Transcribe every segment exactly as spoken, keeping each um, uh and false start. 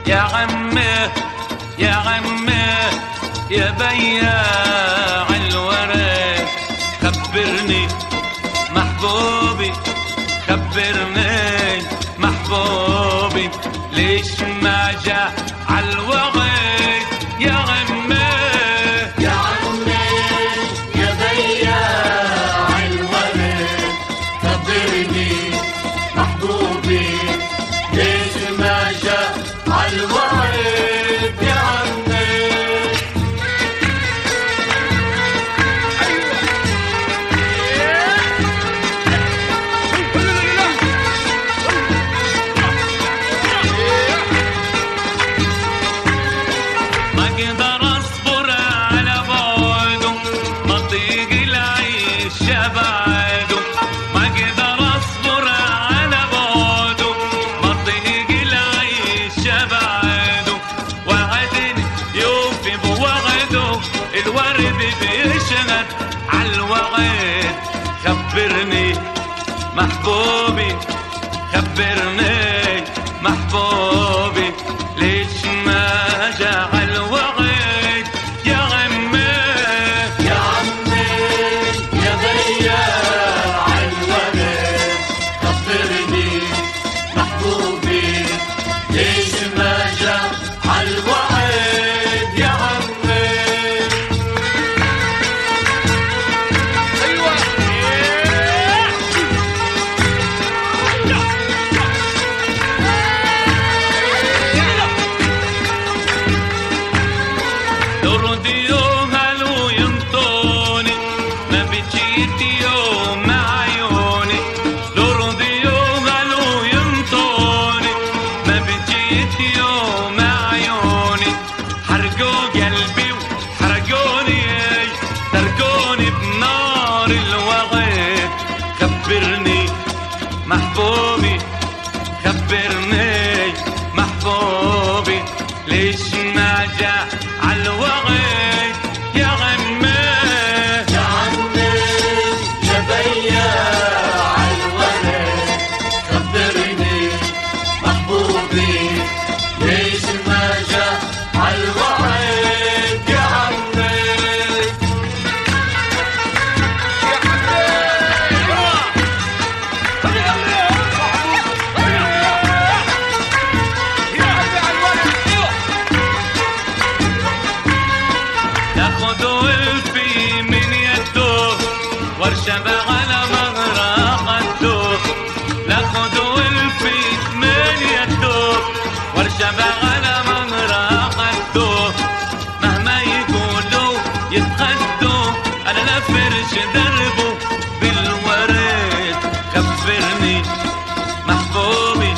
يا عمي يا عمي يا بياع الورد، خبرني محبوبي خبرني محبوبي ليش ما جاء عالوقت يا عمي يا عمي يا بياع الورد، خبرني محبوبي ليش ما جاء عالوقت يا عمي. ما اقدر اصبر على بعده، ما اطيق العيش بعده، ما اقدر اصبر على بعده، ما اطيق العيش بعده، وعدني يوفي بوعده، الورد بيشهد عالوعد، خبرني محبوبي خبرني محبوبي ليش ما جاء عالوعد يا عمي يا عمي يا بياع الورد، خبرني محبوبي ليش ما جاء عالوعد يا عمي. درد يوم هلو ينطوني، ما بجيت يوم مع عيوني، درد يوم هلو ينطوني، ما بجيت يوم مع عيوني، حرقوا قلبي وحرقوني، تركوني بنار الوغد، خبرني محبوبي خبرني محبوبي ليش ما جاء عالوقت يا عمي يا عمي يا بياع الورد، خبرني محبوبي ليش ما جاء عالوعد يا عمي. تاخدوا الفي من يده وارشبع على مغرى خده، تاخدوا الفي من يده وارشبع على مغرى خده، مهما يقولوا يتخدوا انا لا فرش دربه بالورد، خبرني محبوبي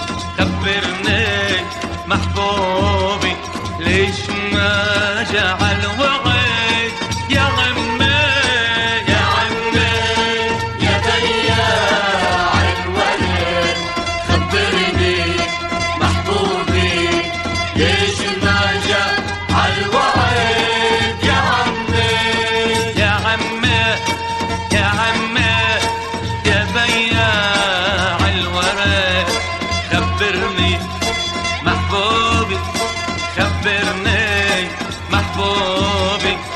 خبرني محبوبي ليش ما جاء عالوقت يا عمي يا عمي يا بياع الورد، خبرني محبوبي ليش ما جاء عالوعد يا عمي. يا عمي يا عمي يا بياع الورد، خبرني محبوبي خبرني محبوبي